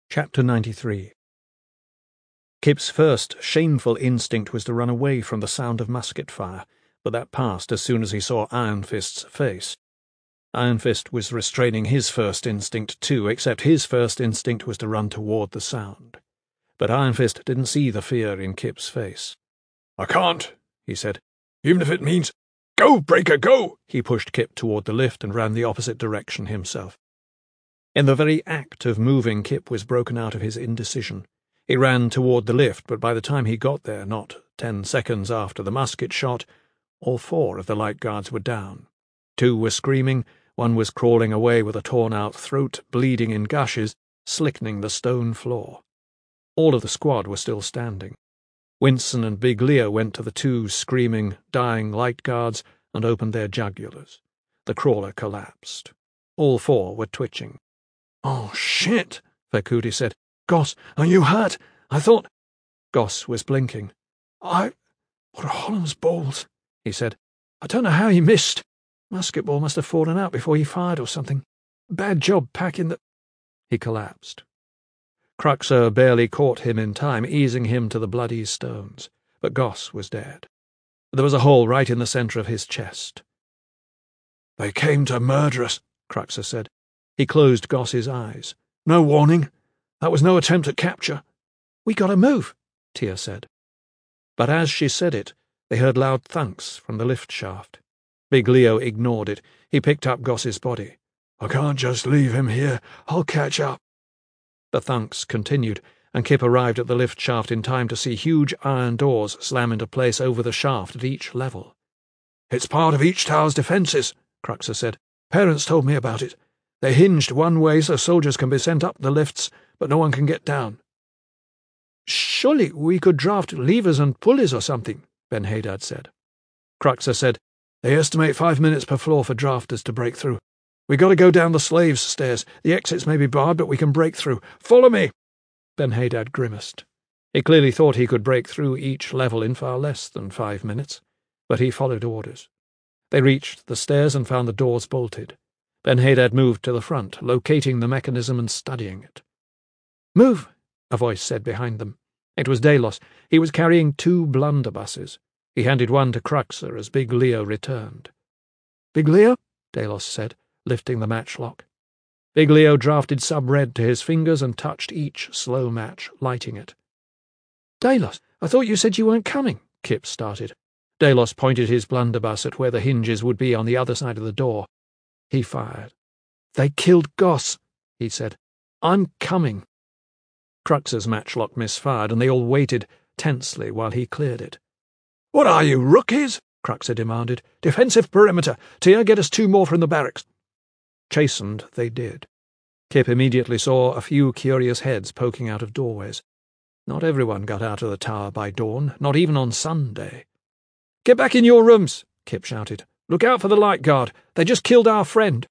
Chapter 93. Kip's first shameful instinct was to run away from the sound of musket fire, but that passed as soon as he saw Iron Fist's face. Iron Fist was restraining his first instinct too, except his first instinct was to run toward the sound. But Iron Fist didn't see the fear in Kip's face. "I can't," he said, "even if it means— Go, Breaker, go!" He pushed Kip toward the lift and ran the opposite direction himself. In the very act of moving, Kip was broken out of his indecision. He ran toward the lift, but by the time he got there, not 10 seconds after the musket shot, all 4 of the light guards were down. 2 were screaming, 1 was crawling away with a torn-out throat, bleeding in gushes, slickening the stone floor. All of the squad were still standing. Winston and Big Leo went to the 2 screaming, dying light guards and opened their jugulars. The crawler collapsed. All 4 were twitching. "Oh, shit," Verkudi said. "Goss, are you hurt? I thought—" Goss was blinking. What are Holland's balls?" he said. "I don't know how he missed. Musket ball must have fallen out before he fired or something. Bad job packing the—" He collapsed. Cruxer barely caught him in time, easing him to the bloody stones, but Goss was dead. There was a hole right in the center of his chest. "They came to murder us," Cruxer said. He closed Goss's eyes. "No warning. That was no attempt at capture." "We gotta move," Tia said. But as she said it, they heard loud thunks from the lift shaft. Big Leo ignored it. He picked up Goss's body. "I can't just leave him here. I'll catch up." The thunks continued, and Kip arrived at the lift shaft in time to see huge iron doors slam into place over the shaft at each level. "It's part of each tower's defences," Cruxer said. "Parents told me about it. They're hinged one way so soldiers can be sent up the lifts, but no one can get down." "Surely we could draft levers and pulleys or something," Ben Haydad said. Cruxer said, "They estimate 5 minutes per floor for drafters to break through. We got to go down the slaves' stairs. The exits may be barred, but we can break through. Follow me!" Ben Haydad grimaced. He clearly thought he could break through each level in far less than 5 minutes, but he followed orders. They reached the stairs and found the doors bolted. Ben Haydad moved to the front, locating the mechanism and studying it. "Move," a voice said behind them. It was Delos. He was carrying 2 blunderbusses. He handed one to Cruxer as Big Leo returned. "Big Leo?" Delos said, lifting the matchlock. Big Leo drafted sub-red to his fingers and touched each slow match, lighting it. "Delos, I thought you said you weren't coming," Kip started. Delos pointed his blunderbuss at where the hinges would be on the other side of the door. He fired. "They killed Goss," he said. "I'm coming." Cruxer's matchlock misfired, and they all waited tensely while he cleared it. "What are you, rookies?" Cruxer demanded. "Defensive perimeter. Tia, get us 2 more from the barracks." Chastened they did. Kip immediately saw a few curious heads poking out of doorways. Not everyone got out of the tower by dawn, not even on Sunday. "Get back in your rooms," Kip shouted. "Look out for the light guard. They just killed our friend."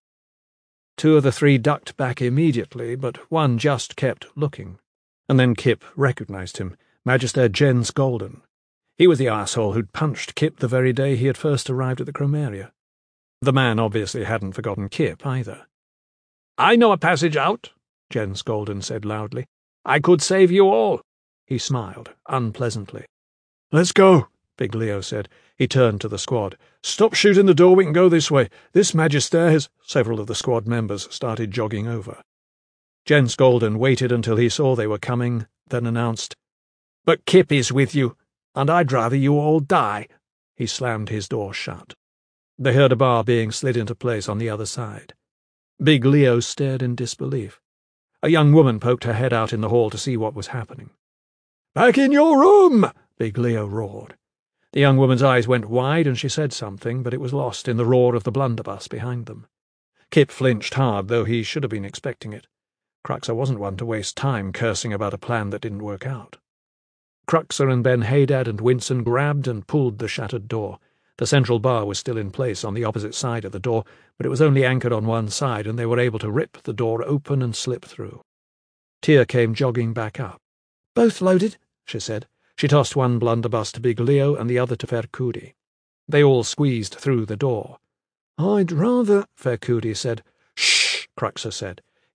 2 of the 3 ducked back immediately, but 1 just kept looking. And then Kip recognized him, Magister Jens Golden. He was the arsehole who'd punched Kip the very day he had first arrived at the Chromaria. The man obviously hadn't forgotten Kip either. "I know a passage out," Jens Golden said loudly. "I could save you all." He smiled unpleasantly. "Let's go," Big Leo said. He turned to the squad. "Stop shooting the door, we can go this way. This Magister has—" Several of the squad members started jogging over. Jens Golden waited until he saw they were coming, then announced, "But Kip is with you, and I'd rather you all die." He slammed his door shut. They heard a bar being slid into place on the other side. Big Leo stared in disbelief. A young woman poked her head out in the hall to see what was happening. "Back in your room!" Big Leo roared. The young woman's eyes went wide and she said something, but it was lost in the roar of the blunderbuss behind them. Kip flinched hard, though he should have been expecting it. Cruxer wasn't one to waste time cursing about a plan that didn't work out. Cruxer and Ben Haydad and Winston grabbed and pulled the shattered door. The central bar was still in place on the opposite side of the door, but it was only anchored on one side, and they were able to rip the door open and slip through. Tia came jogging back up. "Both loaded," she said. She tossed 1 blunderbuss to Big Leo and the other to Verkudi. They all squeezed through the door. "I'd rather—" Verkudi said. "Shh," Cruxer said.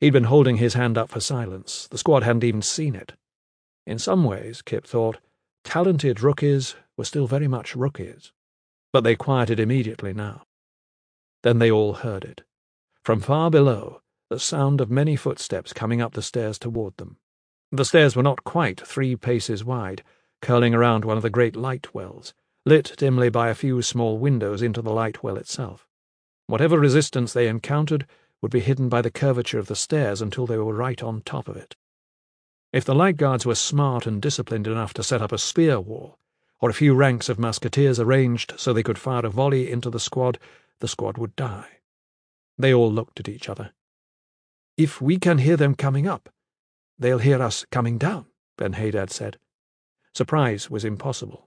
He'd been holding his hand up for silence. The squad hadn't even seen it. In some ways, Kip thought, talented rookies were still very much rookies. But they quieted immediately now. Then they all heard it. From far below, the sound of many footsteps coming up the stairs toward them. The stairs were not quite 3 paces wide, curling around one of the great light wells, lit dimly by a few small windows into the light well itself. Whatever resistance they encountered would be hidden by the curvature of the stairs until they were right on top of it. If the light guards were smart and disciplined enough to set up a spear wall, or a few ranks of musketeers arranged so they could fire a volley into the squad would die. They all looked at each other. "If we can hear them coming up, they'll hear us coming down," Ben-Hadad said. Surprise was impossible.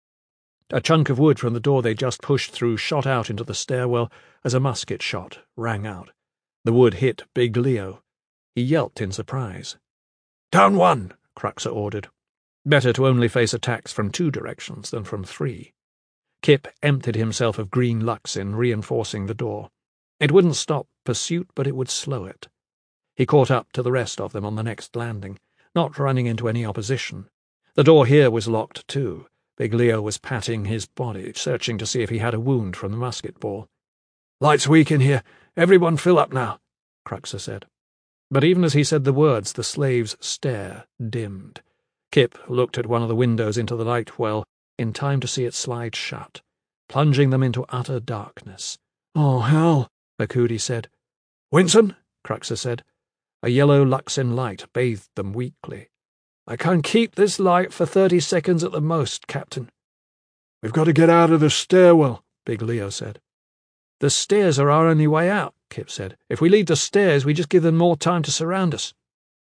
A chunk of wood from the door they just pushed through shot out into the stairwell as a musket shot rang out. The wood hit Big Leo. He yelped in surprise. "Down one," Cruxer ordered. Better to only face attacks from 2 directions than from 3. Kip emptied himself of green Luxin, reinforcing the door. It wouldn't stop pursuit, but it would slow it. He caught up to the rest of them on the next landing, not running into any opposition. The door here was locked too. Big Leo was patting his body, searching to see if he had a wound from the musket ball. "Light's weak in here. Everyone fill up now," Cruxer said. But even as he said the words, the slave's stare dimmed. Kip looked at one of the windows into the light well in time to see it slide shut, plunging them into utter darkness. "Oh, hell," Makudi said. "Winson," Cruxer said. A yellow Luxin light bathed them weakly. "I can keep this light for 30 seconds at the most, Captain." "We've got to get out of the stairwell," Big Leo said. "The stairs are our only way out," Kip said. "If we leave the stairs, we just give them more time to surround us."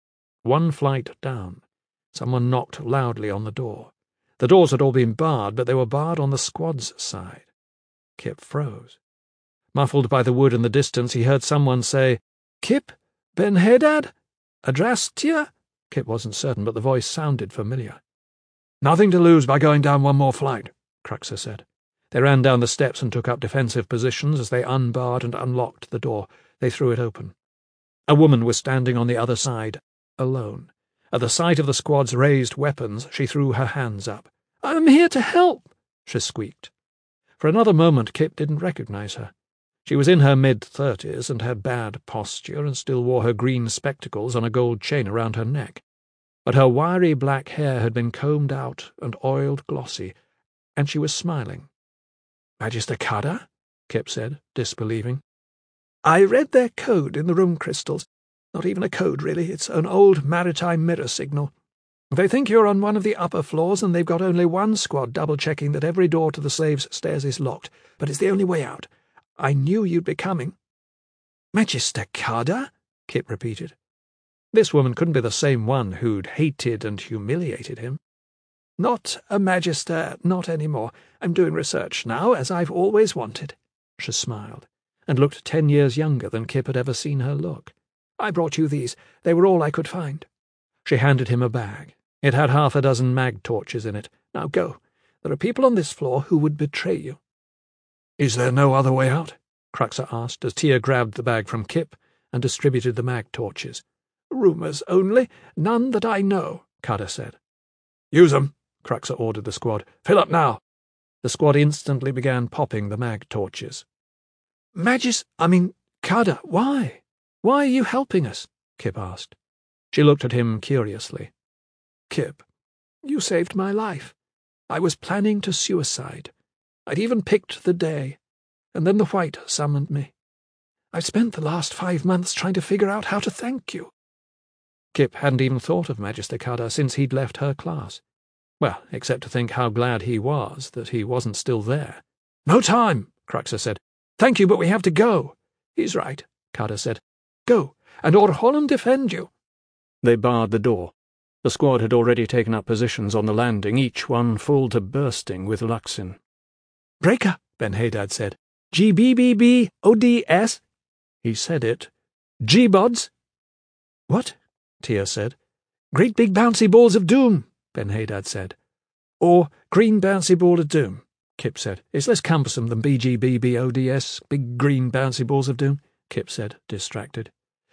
1 flight down, someone knocked loudly on the door. The doors had all been barred, but they were barred on the squad's side. Kip froze. Muffled by the wood in the distance, he heard someone say, "Kip? Ben-Hadad? Adrastia?" Kip wasn't certain, but the voice sounded familiar. "Nothing to lose by going down one more flight," Cruxer said. They ran down the steps and took up defensive positions as they unbarred and unlocked the door. They threw it open. A woman was standing on the other side, alone. At the sight of the squad's raised weapons, she threw her hands up. "I'm here to help," she squeaked. For another moment, Kip didn't recognize her. She was in her mid-30s and had bad posture and still wore her green spectacles on a gold chain around her neck. But her wiry black hair had been combed out and oiled glossy, and she was smiling. "Magister Kada?" Kip said, disbelieving. "I read their code in the room crystals. Not even a code, really. It's an old maritime mirror signal. They think you're on one of the upper floors, and they've got only 1 squad double-checking that every door to the slaves' stairs is locked, but it's the only way out. I knew you'd be coming." "Magister Kada?" Kip repeated. This woman couldn't be the same one who'd hated and humiliated him. "Not a magister, not any more. I'm doing research now, as I've always wanted." She smiled, and looked 10 years younger than Kip had ever seen her look. "I brought you these. They were all I could find." She handed him a bag. It had 6 mag torches in it. "Now go. There are people on this floor who would betray you." "Is there no other way out?" Cruxer asked as Tia grabbed the bag from Kip and distributed the mag torches. "Rumors only. None that I know," Kada said. "Use 'em," Cruxer ordered the squad. "Fill up now." The squad instantly began popping the mag torches. Kada, why? Why are you helping us?" Kip asked. She looked at him curiously. "Kip, you saved my life. I was planning to suicide. I'd even picked the day, and then the White summoned me. I've spent the last 5 months trying to figure out how to thank you." Kip hadn't even thought of Magister Kada since he'd left her class. Well, except to think how glad he was that he wasn't still there. "No time," Cruxer said. "Thank you, but we have to go." "He's right," Kada said. "Go, and Orholm defend you." They barred the door. The squad had already taken up positions on the landing, each one full to bursting with Luxin. "Breaker," Ben-Hadad said. "GBBBODS?" He said it. "G-Bods?" "What?" Tia said. "Great big bouncy balls of doom," Ben-Hadad said. "Or green bouncy ball of doom," Kip said. "It's less cumbersome than BGBBODS, big green bouncy balls of doom," Kip said, distracted.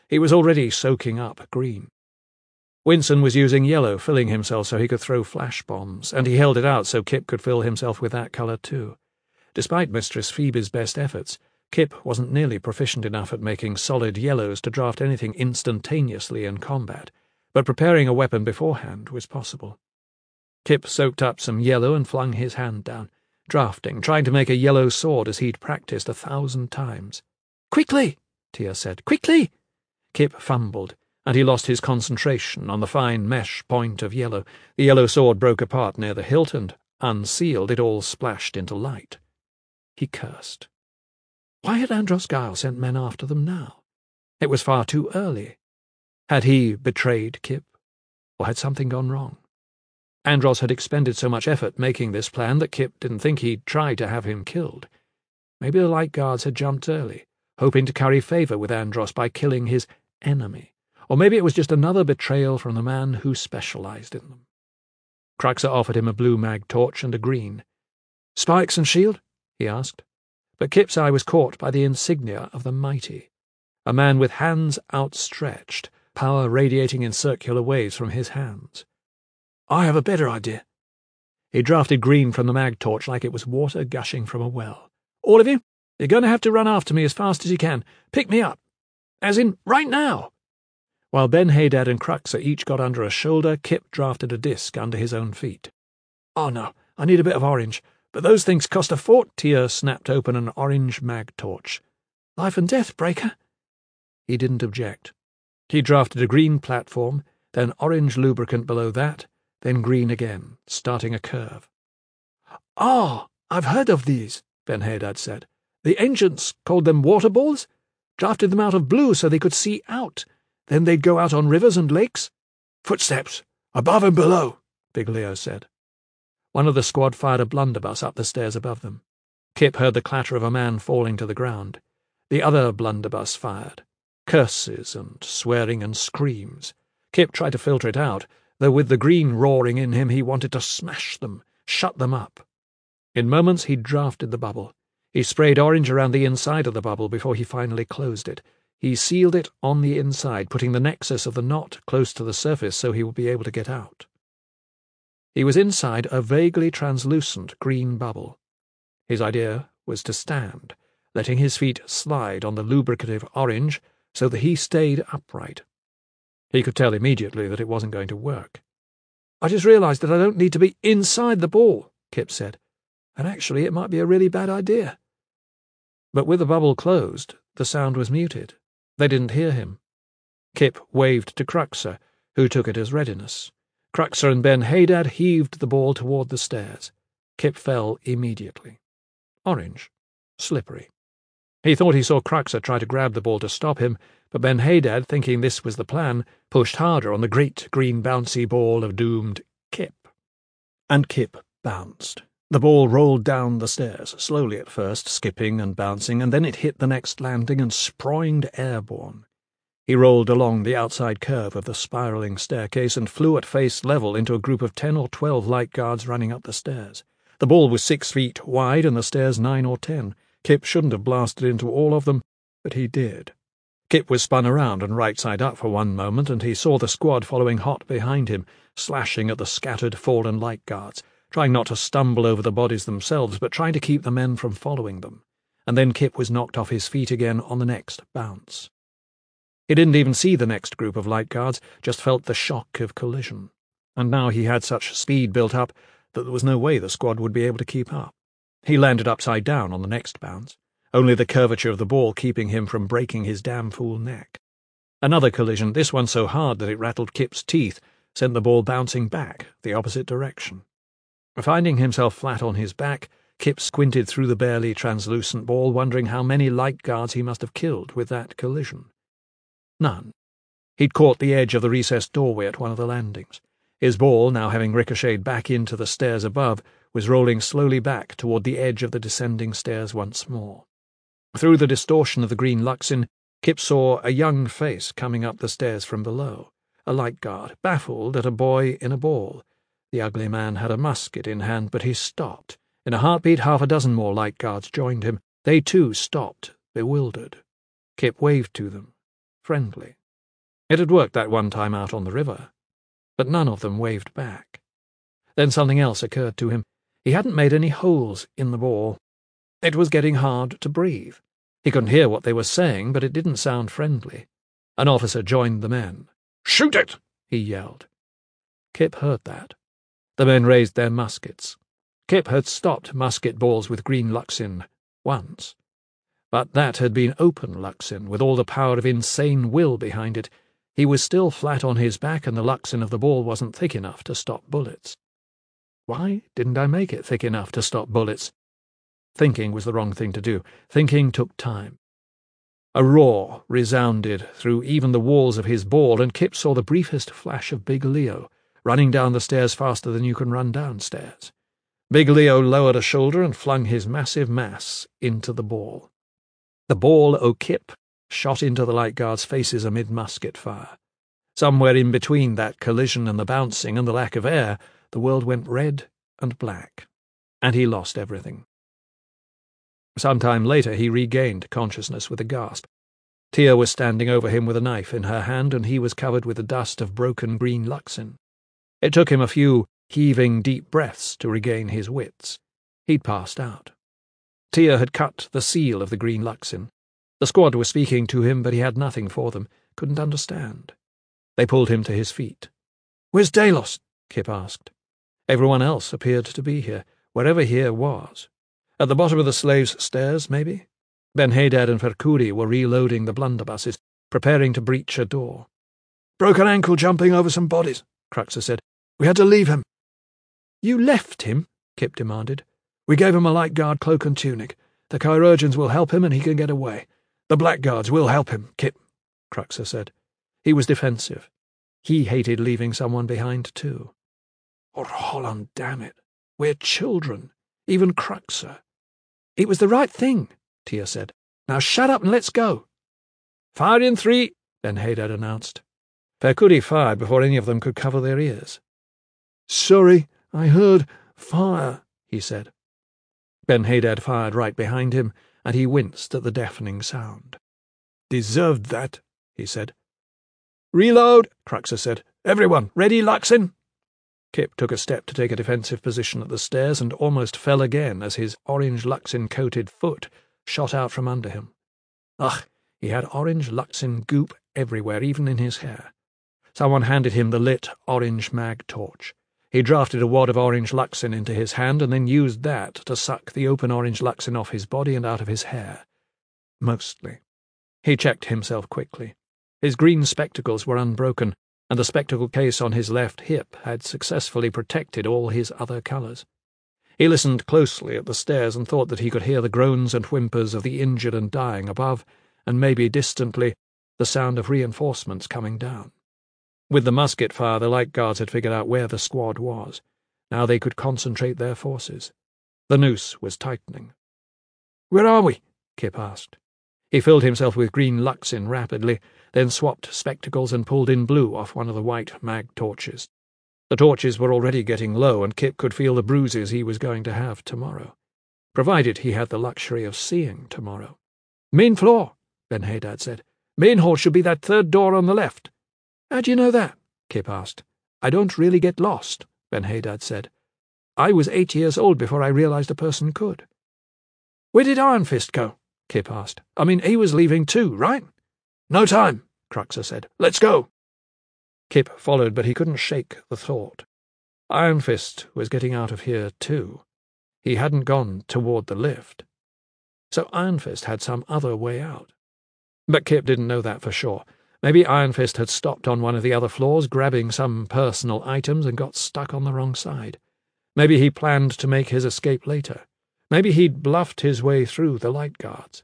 He was already soaking up green. Winston was using yellow, filling himself so he could throw flash bombs, and he held it out so Kip could fill himself with that colour too. Despite Mistress Phoebe's best efforts, Kip wasn't nearly proficient enough at making solid yellows to draft anything instantaneously in combat, but preparing a weapon beforehand was possible. Kip soaked up some yellow and flung his hand down, drafting, trying to make a yellow sword as he'd practiced 1,000 times. "Quickly!" Tia said. "Quickly!" Kip fumbled, and he lost his concentration on the fine mesh point of yellow. The yellow sword broke apart near the hilt, and, unsealed, it all splashed into light. He cursed. Why had Andros Guile sent men after them now? It was far too early. Had he betrayed Kip, or had something gone wrong? Andros had expended so much effort making this plan that Kip didn't think he'd try to have him killed. Maybe the Light Guards had jumped early, hoping to curry favour with Andros by killing his enemy. Or maybe it was just another betrayal from the man who specialised in them. Cruxer offered him a blue mag torch and a green. "Spikes and shield?" he asked. But Kip's eye was caught by the insignia of the mighty, a man with hands outstretched, power radiating in circular waves from his hands. "I have a better idea." He drafted green from the mag torch like it was water gushing from a well. "All of you, you're going to have to run after me as fast as you can. Pick me up. As in, right now." While Ben Haydad and Cruxer each got under a shoulder, Kip drafted a disc under his own feet. "Oh no, I need a bit of orange, but those things cost a fort." Tia snapped open an orange mag torch. "Life and death, Breaker." He didn't object. He drafted a green platform, then orange lubricant below that, then green again, starting a curve. "Ah, I've heard of these," Ben Haydad said. "The ancients called them water balls? Drafted them out of blue so they could see out. Then they'd go out on rivers and lakes." "Footsteps, above and below," Big Leo said. One of the squad fired a blunderbuss up the stairs above them. Kip heard the clatter of a man falling to the ground. The other blunderbuss fired. Curses and swearing and screams. Kip tried to filter it out, though with the green roaring in him he wanted to smash them, shut them up. In moments he'd drafted the bubble. He sprayed orange around the inside of the bubble before he finally closed it. He sealed it on the inside, putting the nexus of the knot close to the surface so he would be able to get out. He was inside a vaguely translucent green bubble. His idea was to stand, letting his feet slide on the lubricative orange so that he stayed upright. He could tell immediately that it wasn't going to work. "I just realised that I don't need to be inside the ball," Kip said. "And actually it might be a really bad idea." But with the bubble closed, the sound was muted. They didn't hear him. Kip waved to Cruxer, who took it as readiness. Cruxer and Ben Haydad heaved the ball toward the stairs. Kip fell immediately. Orange. Slippery. He thought he saw Cruxer try to grab the ball to stop him, but Ben Haydad, thinking this was the plan, pushed harder on the great green bouncy ball of doomed Kip. And Kip bounced. The ball rolled down the stairs, slowly at first, skipping and bouncing, and then it hit the next landing and sproinged airborne. He rolled along the outside curve of the spiralling staircase and flew at face level into a group of 10 or 12 Light Guards running up the stairs. The ball was 6 feet wide and the stairs 9 or 10. Kip shouldn't have blasted into all of them, but he did. Kip was spun around and right side up for one moment, and he saw the squad following hot behind him, slashing at the scattered fallen Light Guards, trying not to stumble over the bodies themselves, but trying to keep the men from following them. And then Kip was knocked off his feet again on the next bounce. He didn't even see the next group of Light Guards, just felt the shock of collision. And now he had such speed built up that there was no way the squad would be able to keep up. He landed upside down on the next bounce, only the curvature of the ball keeping him from breaking his damn fool neck. Another collision, this one so hard that it rattled Kip's teeth, sent the ball bouncing back the opposite direction. Finding himself flat on his back, Kip squinted through the barely translucent ball, wondering how many Light Guards he must have killed with that collision. None. He'd caught the edge of the recessed doorway at one of the landings. His ball, now having ricocheted back into the stairs above, was rolling slowly back toward the edge of the descending stairs once more. Through the distortion of the green luxin, Kip saw a young face coming up the stairs from below, a Light Guard, baffled at a boy in a ball. The ugly man had a musket in hand, but he stopped. In a heartbeat, 6 more Light Guards joined him. They too stopped, bewildered. Kip waved to them. friendly. It had worked that one time out on the river, but none of them waved back. Then something else occurred to him. He hadn't made any holes in the ball. It was getting hard to breathe. He couldn't hear what they were saying, but it didn't sound friendly. An officer joined the men. "Shoot it!" he yelled. Kip heard that. The men raised their muskets. Kip had stopped musket balls with green Luxin once, but that had been open Luxin, with all the power of insane will behind it. He was still flat on his back, and the Luxin of the ball wasn't thick enough to stop bullets. Why didn't I make it thick enough to stop bullets? Thinking was the wrong thing to do. Thinking took time. A roar resounded through even the walls of his ball, and Kip saw the briefest flash of Big Leo, running down the stairs faster than you can run downstairs. Big Leo lowered a shoulder and flung his massive mass into the ball. The ball o' Kip shot into the light guards' faces amid musket fire. Somewhere in between that collision and the bouncing and the lack of air, the world went red and black, and he lost everything. Some time later he regained consciousness with a gasp. Tia was standing over him with a knife in her hand, and he was covered with the dust of broken green Luxin. It took him a few heaving deep breaths to regain his wits. He'd passed out. Tia had cut the seal of the green Luxin. The squad was speaking to him, but he had nothing for them, couldn't understand. They pulled him to his feet. "Where's Delos?" Kip asked. Everyone else appeared to be here, wherever here was. At the bottom of the slaves' stairs, maybe? Ben Haydad and Ferkuri were reloading the blunderbusses, preparing to breach a door. "Broken ankle jumping over some bodies," Cruxer said. "We had to leave him." "You left him?" Kip demanded. "We gave him a light guard cloak and tunic. The chirurgeons will help him and he can get away. The blackguards will help him, Kip," Cruxer said. He was defensive. He hated leaving someone behind, too. "Or Holland, damn it. We're children. Even Cruxer." "It was the right thing," Tia said. "Now shut up and let's go." "Fire in 3, Ben Haydad announced. Ferkuri fired before any of them could cover their ears. "Sorry, I heard fire," he said. Ben Haydad fired right behind him, and he winced at the deafening sound. "Deserved that," he said. "Reload," Cruxer said. "Everyone, ready, Luxin?" Kip took a step to take a defensive position at the stairs and almost fell again as his orange Luxin-coated foot shot out from under him. Ugh, he had orange Luxin goop everywhere, even in his hair. Someone handed him the lit orange mag torch. He drafted a wad of orange Luxin into his hand and then used that to suck the open orange Luxin off his body and out of his hair. Mostly. He checked himself quickly. His green spectacles were unbroken, and the spectacle case on his left hip had successfully protected all his other colours. He listened closely at the stairs and thought that he could hear the groans and whimpers of the injured and dying above, and maybe distantly the sound of reinforcements coming down. With the musket fire, the light guards had figured out where the squad was. Now they could concentrate their forces. The noose was tightening. "Where are we?" Kip asked. He filled himself with green Luxin rapidly, then swapped spectacles and pulled in blue off one of the white mag torches. The torches were already getting low, and Kip could feel the bruises he was going to have tomorrow, provided he had the luxury of seeing tomorrow. "Main floor," Ben Haydad said. "Main hall should be that third door on the left." "How do you know that?" Kip asked. "I don't really get lost," Ben Haydad said. "I was 8 years old before I realized a person could." "Where did Iron Fist go?" Kip asked. "I mean, he was leaving too, right?" "No time," Cruxer said. "Let's go." Kip followed, but he couldn't shake the thought. Iron Fist was getting out of here too. He hadn't gone toward the lift. So Iron Fist had some other way out. But Kip didn't know that for sure. Maybe Iron Fist had stopped on one of the other floors, grabbing some personal items, and got stuck on the wrong side. Maybe he planned to make his escape later. Maybe he'd bluffed his way through the light guards.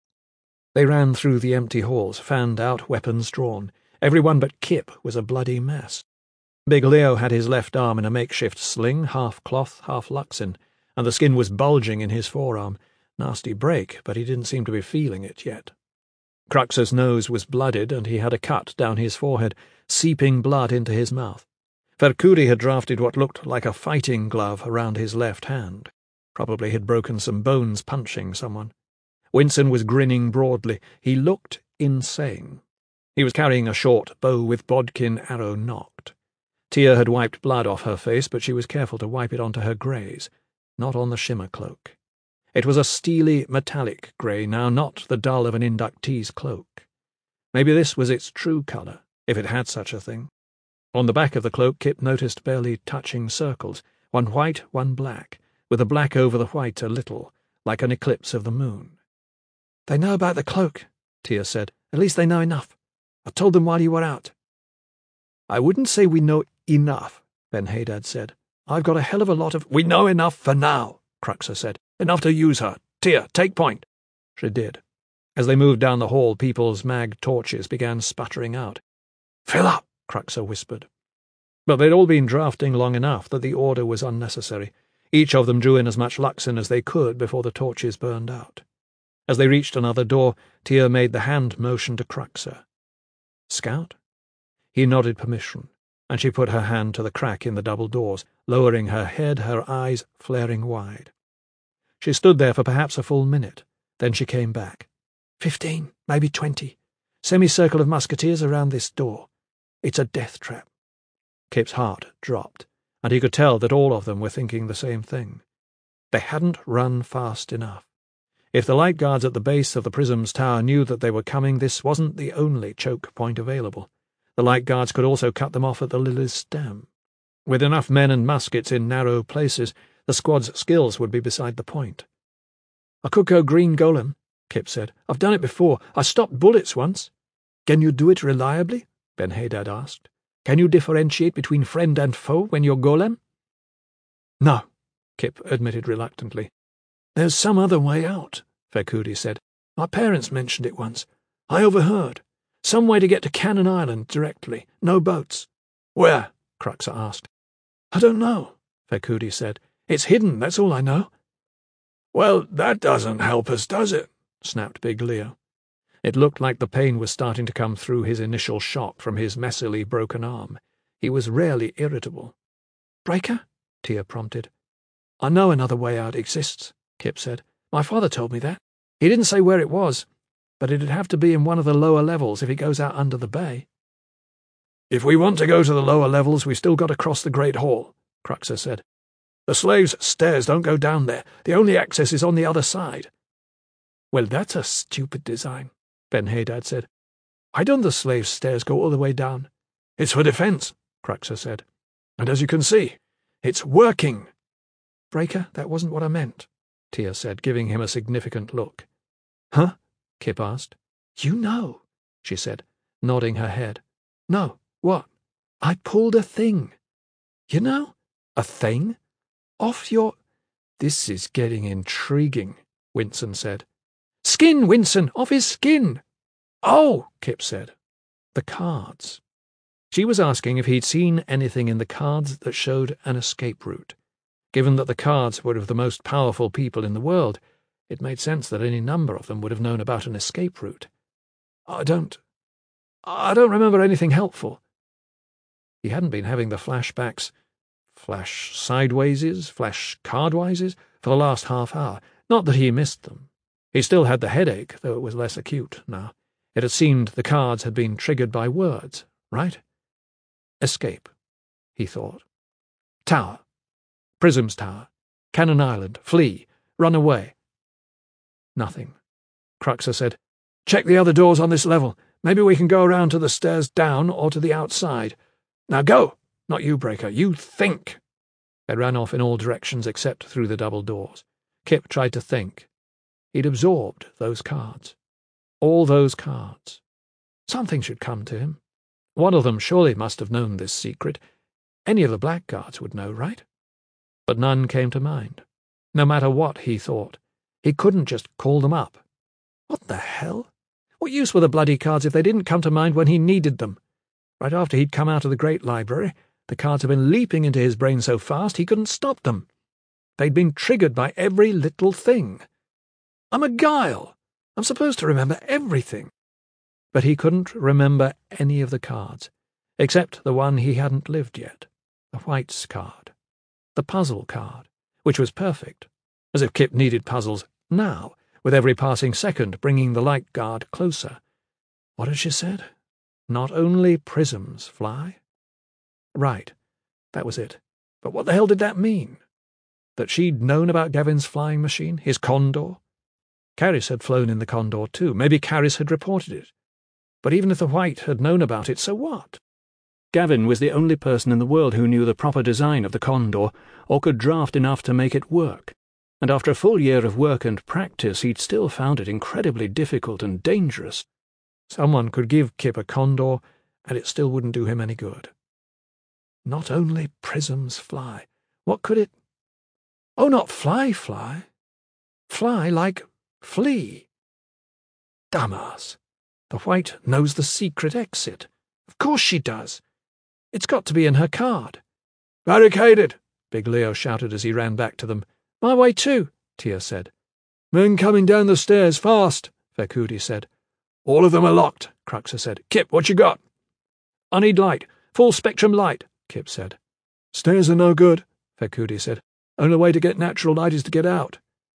They ran through the empty halls, fanned out, weapons drawn. Everyone but Kip was a bloody mess. Big Leo had his left arm in a makeshift sling, half cloth, half Luxin, and the skin was bulging in his forearm. Nasty break, but he didn't seem to be feeling it yet. Cruxer's nose was blooded, and he had a cut down his forehead, seeping blood into his mouth. Ferkuri had drafted what looked like a fighting glove around his left hand. Probably had broken some bones punching someone. Winston was grinning broadly. He looked insane. He was carrying a short bow with bodkin arrow nocked. Tia had wiped blood off her face, but she was careful to wipe it onto her greys, not on the shimmer cloak. It was a steely, metallic grey now, not the dull of an inductee's cloak. Maybe this was its true colour, if it had such a thing. On the back of the cloak Kip noticed barely touching circles, one white, one black, with the black over the white a little, like an eclipse of the moon. "They know about the cloak," Tia said. "At least they know enough. I told them while you were out." "I wouldn't say we know enough," Ben-Hadad said. "I've got a hell of a lot of—" "We know enough for now," Cruxer said. "Enough to use her. Tia, take point." She did. As they moved down the hall, people's mag torches began sputtering out. "Fill up," Cruxer whispered. But they'd all been drafting long enough that the order was unnecessary. Each of them drew in as much Luxin as they could before the torches burned out. As they reached another door, Tia made the hand motion to Cruxer. "Scout?" He nodded permission, and she put her hand to the crack in the double doors, lowering her head, her eyes flaring wide. She stood there for perhaps a full minute. Then she came back. 15, maybe 20. Semicircle of musketeers around this door. It's a death trap." Kip's heart dropped, and he could tell that all of them were thinking the same thing. They hadn't run fast enough. If the light guards at the base of the Prism's tower knew that they were coming, this wasn't the only choke point available. The light guards could also cut them off at the Lily's stem. With enough men and muskets in narrow places, the squad's skills would be beside the point. "I could go green golem," Kip said. "I've done it before. I stopped bullets once." "Can you do it reliably?" Ben-Hadad asked. "Can you differentiate between friend and foe when you're golem?" "No," Kip admitted reluctantly. "There's some other way out," Verkudi said. "My parents mentioned it once. I overheard. Some way to get to Cannon Island directly. No boats." "Where?" Cruxer asked. "I don't know," Verkudi said. "It's hidden, that's all I know." "Well, that doesn't help us, does it?" snapped Big Leo. It looked like the pain was starting to come through his initial shock from his messily broken arm. He was rarely irritable. "Breaker?" Tia prompted. "I know another way out exists," Kip said. "My father told me that. He didn't say where it was, but it'd have to be in one of the lower levels if it goes out under the bay." "If we want to go to the lower levels, we still got to cross the Great Hall," Cruxer said. "The slaves' stairs don't go down there. The only access is on the other side." "Well, that's a stupid design," Ben-Hadad said. "Why don't the slaves' stairs go all the way down?" "It's for defense," Cruxer said. "And as you can see, it's working." "Breaker, that wasn't what I meant," Tia said, giving him a significant look. "Huh?" Kip asked. "You know," she said, nodding her head. "No, what?" "I pulled a thing." "You know? A thing? Off your—" "This is getting intriguing," Winson said. "Skin, Winson! Off his skin!" "Oh," Kip said. "The cards." She was asking if he'd seen anything in the cards that showed an escape route. Given that the cards were of the most powerful people in the world, it made sense that any number of them would have known about an escape route. I don't remember anything helpful." He hadn't been having the flashbacks, flash sidewayses, flash cardwises, for the last half hour. Not that he missed them. He still had the headache, though it was less acute now. It had seemed the cards had been triggered by words, right? Escape, he thought. Tower. Prism's tower. Cannon Island. Flee. Run away. Nothing. Cruxer said, "Check the other doors on this level. Maybe we can go around to the stairs down or to the outside. Now go! Not you, Breaker. You think!" They ran off in all directions except through the double doors. Kip tried to think. He'd absorbed those cards. All those cards. Something should come to him. One of them surely must have known this secret. Any of the blackguards would know, right? But none came to mind. No matter what he thought, he couldn't just call them up. What the hell? What use were the bloody cards if they didn't come to mind when he needed them? Right after he'd come out of the Great Library, the cards had been leaping into his brain so fast he couldn't stop them. They'd been triggered by every little thing. I'm a guile. I'm supposed to remember everything. But he couldn't remember any of the cards, except the one he hadn't lived yet, the White's card, the puzzle card, which was perfect, as if Kip needed puzzles now, with every passing second bringing the light guard closer. What had she said? Not only prisms fly? Right, that was it. But what the hell did that mean? That she'd known about Gavin's flying machine, his Condor? Carys had flown in the Condor too. Maybe Carys had reported it. But even if the White had known about it, so what? Gavin was the only person in the world who knew the proper design of the Condor, or could draft enough to make it work. And after a full year of work and practice, he'd still found it incredibly difficult and dangerous. Someone could give Kip a Condor, and it still wouldn't do him any good. Not only prisms fly. What could it... Oh, not fly. Fly like flee. Dumbass. The White knows the secret exit. Of course she does. It's got to be in her card. Barricaded, Big Leo shouted as he ran back to them. My way too, Tia said. Men coming down the stairs, fast, Verkudi said. All of them are locked, Cruxer said. Kip, what you got? I need light. Full spectrum light, Kip said. Stairs are no good, Verkudi said. Only way to get natural light is to get out.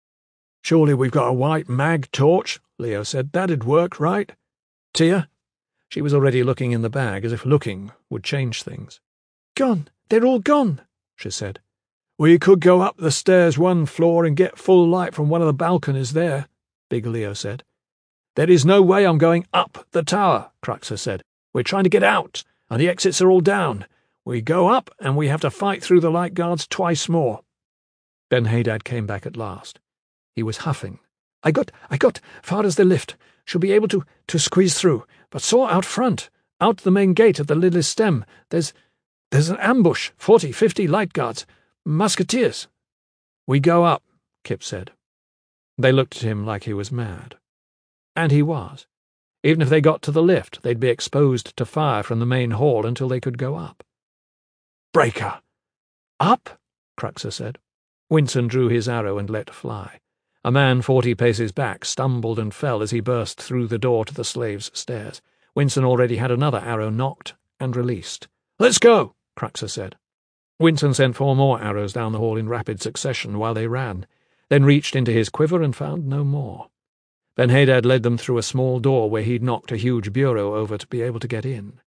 Surely we've got a white mag torch, Leo said. That'd work, right? Tia? She was already looking in the bag, as if looking would change things. Gone. They're all gone, she said. We could go up the stairs one floor and get full light from one of the balconies there, Big Leo said. There is no way I'm going up the tower, Cruxer said. We're trying to get out, and the exits are all down. We go up, and we have to fight through the light guards twice more. Ben Haydad came back at last. He was huffing. I got, far as the lift. Shall be able to squeeze through, but saw out front, out the main gate at the Lily Stem. There's an ambush, 40, 50 light guards, musketeers. We go up, Kip said. They looked at him like he was mad. And he was. Even if they got to the lift, they'd be exposed to fire from the main hall until they could go up. Breaker! Up? Cruxer said. Winston drew his arrow and let fly. A man 40 paces back stumbled and fell as he burst through the door to the slaves' stairs. Winston already had another arrow knocked and released. Let's go, Cruxer said. Winston sent 4 more arrows down the hall in rapid succession while they ran, then reached into his quiver and found no more. Ben Haydad led them through a small door where he'd knocked a huge bureau over to be able to get in.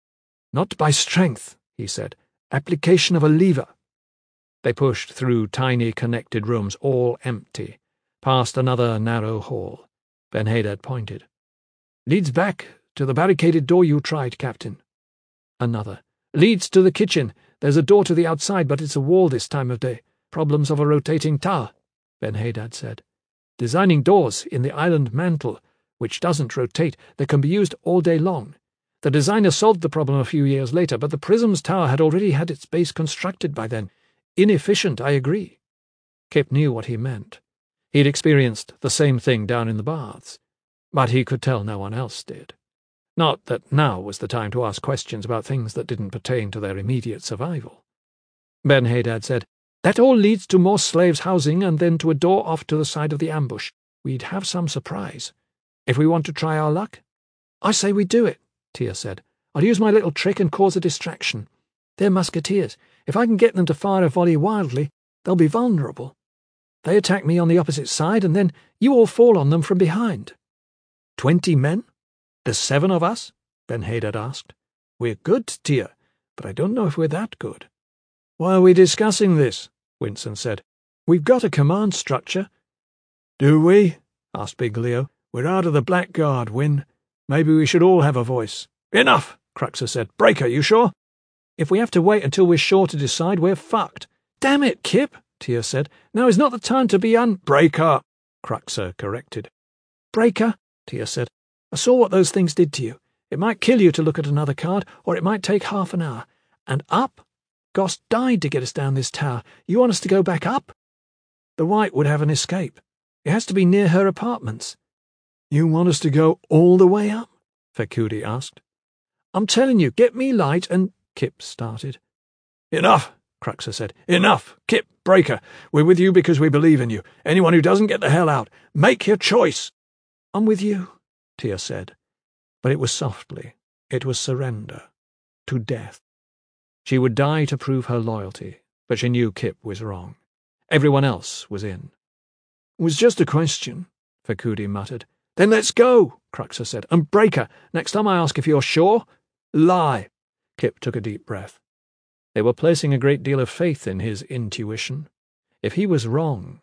Not by strength, he said. Application of a lever. They pushed through tiny connected rooms, all empty, past another narrow hall. Ben Haydad pointed. Leads back to the barricaded door you tried, Captain. Another. Leads to the kitchen. There's a door to the outside, but it's a wall this time of day. Problems of a rotating tower, Ben Haydad said. Designing doors in the island mantle, which doesn't rotate, that can be used all day long. The designer solved the problem a few years later, but the Prism's tower had already had its base constructed by then. Inefficient, I agree. Kip knew what he meant. He'd experienced the same thing down in the baths, but he could tell no one else did. Not that now was the time to ask questions about things that didn't pertain to their immediate survival. Ben Haydad said, That all leads to more slaves' housing and then to a door off to the side of the ambush. We'd have some surprise. If we want to try our luck? I say we do it, Tia said. I'll use my little trick and cause a distraction. They're musketeers. If I can get them to fire a volley wildly, they'll be vulnerable. They attack me on the opposite side, and then you all fall on them from behind. 20 men? There's 7 of us? Ben Haydad asked. We're good, Tia, but I don't know if we're that good. Why are we discussing this? Winston said. We've got a command structure. Do we? Asked Big Leo. We're out of the blackguard, Win. Maybe we should all have a voice. Enough, Cruxer said. Breaker, you sure? If we have to wait until we're sure to decide, we're fucked. Damn it, Kip, Tia said. Now is not the time to be Breaker, Cruxer corrected. Breaker, Tia said. I saw what those things did to you. It might kill you to look at another card, or it might take half an hour. And up? Goss died to get us down this tower. You want us to go back up? The White would have an escape. It has to be near her apartments. You want us to go all the way up? Verkudi asked. I'm telling you, get me light and... Kip started. Enough, Cruxer said. Enough. Kip, Breaker, we're with you because we believe in you. Anyone who doesn't, get the hell out. Make your choice. I'm with you, Tia said. But it was softly. It was surrender. To death. She would die to prove her loyalty, but she knew Kip was wrong. Everyone else was in. It was just a question, Verkudi muttered. Then let's go, Cruxer said. And Breaker, next time I ask if you're sure, Lie. Kip took a deep breath. They were placing a great deal of faith in his intuition. If he was wrong,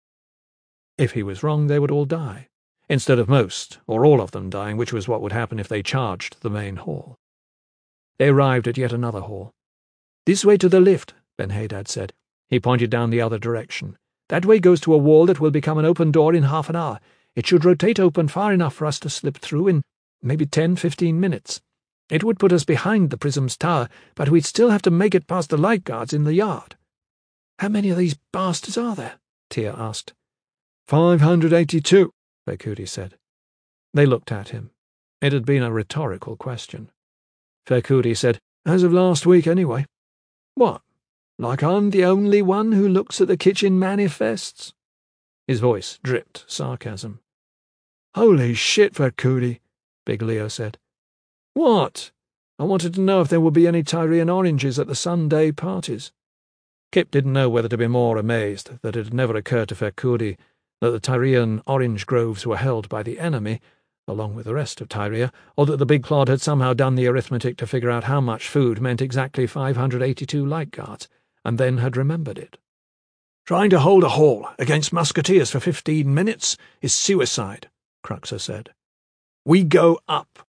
they would all die, instead of most, or all of them dying, which was what would happen if they charged the main hall. They arrived at yet another hall. This way to the lift, Ben-Hadad said. He pointed down the other direction. That way goes to a wall that will become an open door in half an hour. It should rotate open far enough for us to slip through in maybe 10-15 minutes. It would put us behind the prism's tower, but we'd still have to make it past the light guards in the yard. How many of these bastards are there? Tia asked. 582, Ferkudi said. They looked at him. It had been a rhetorical question. Ferkudi said, As of last week, anyway. What? Like I'm the only one who looks at the kitchen manifests? His voice dripped sarcasm. Holy shit, Ferkudi, Big Leo said. What? I wanted to know if there would be any Tyrian oranges at the Sunday parties. Kip didn't know whether to be more amazed that it had never occurred to Ferkudi that the Tyrian orange groves were held by the enemy, along with the rest of Tyria, or that the big clod had somehow done the arithmetic to figure out how much food meant exactly 582 light guards, and then had remembered it. Trying to hold a hall against musketeers for 15 minutes is suicide, Cruxer said. We go up.